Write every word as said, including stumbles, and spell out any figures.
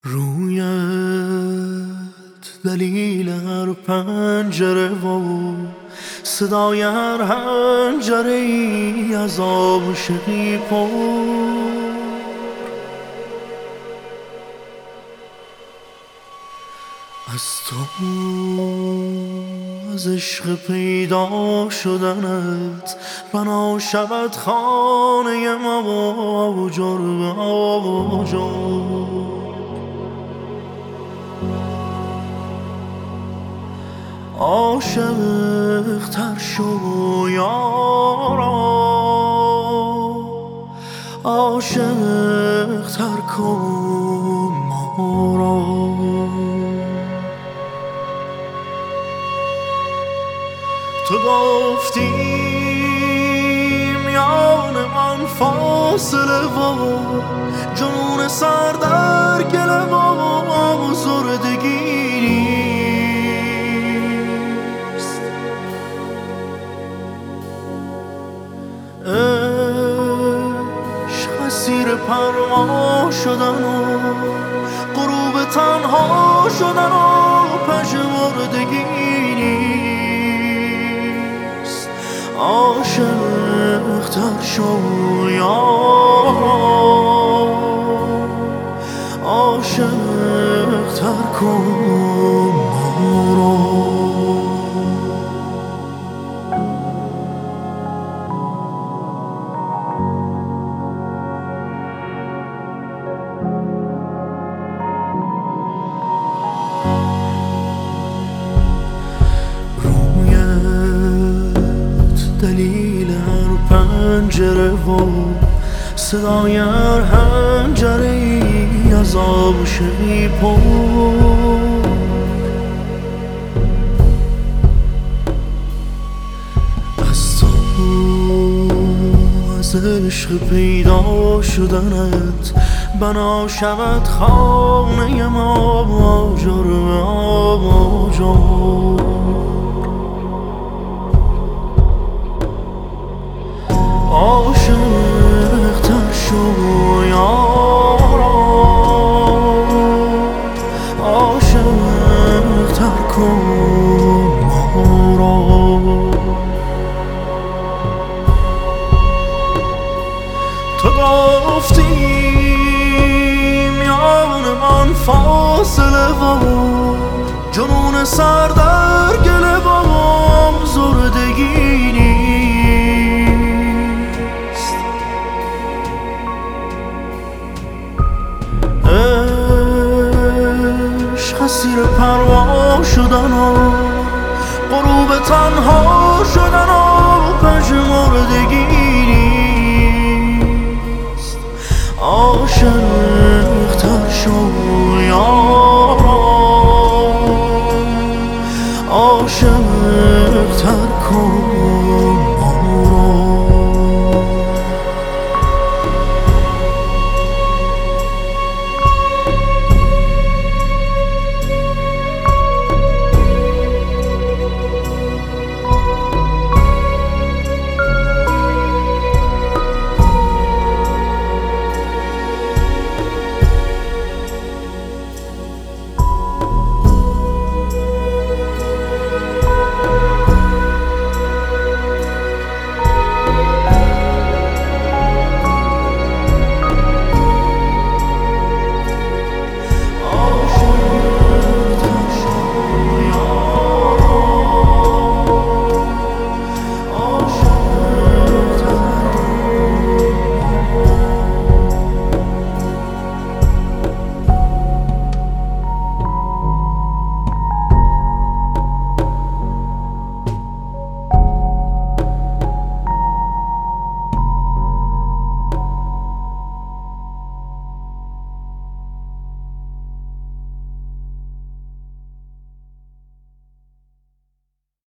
رویت دلیل هر پنجره و صدای هر حنجره ای از عاشقی پر از تو، از عشق پیدا شدنت بنا شود خانه ما آجر به آجر. عاشق تر شو یارا، عاشق تر کن ما را. تو گفتی میان من فاصله و جنون سر در گله و آزردگی نیست. عشق اسیر پروا شدن و غروب تنها شدن و پژمردگی نیست. عاشق تر شو یارا، عاشق تر کن ما را. دلیل هر پنجره و صدای هر حنجره ای از عاشقی پر از تو، از عشق پیدا شدنت بنا شود خانه ما آجر به آجر. عاشق تر شو یارا، عاشق تر کن ما را. تو گفتی میان من فاصله و جنون سر در گله و آزردگی نیست. عشق اسیر پروا شدن و غروب تنها شدن و پژمردگی نیست. عاشق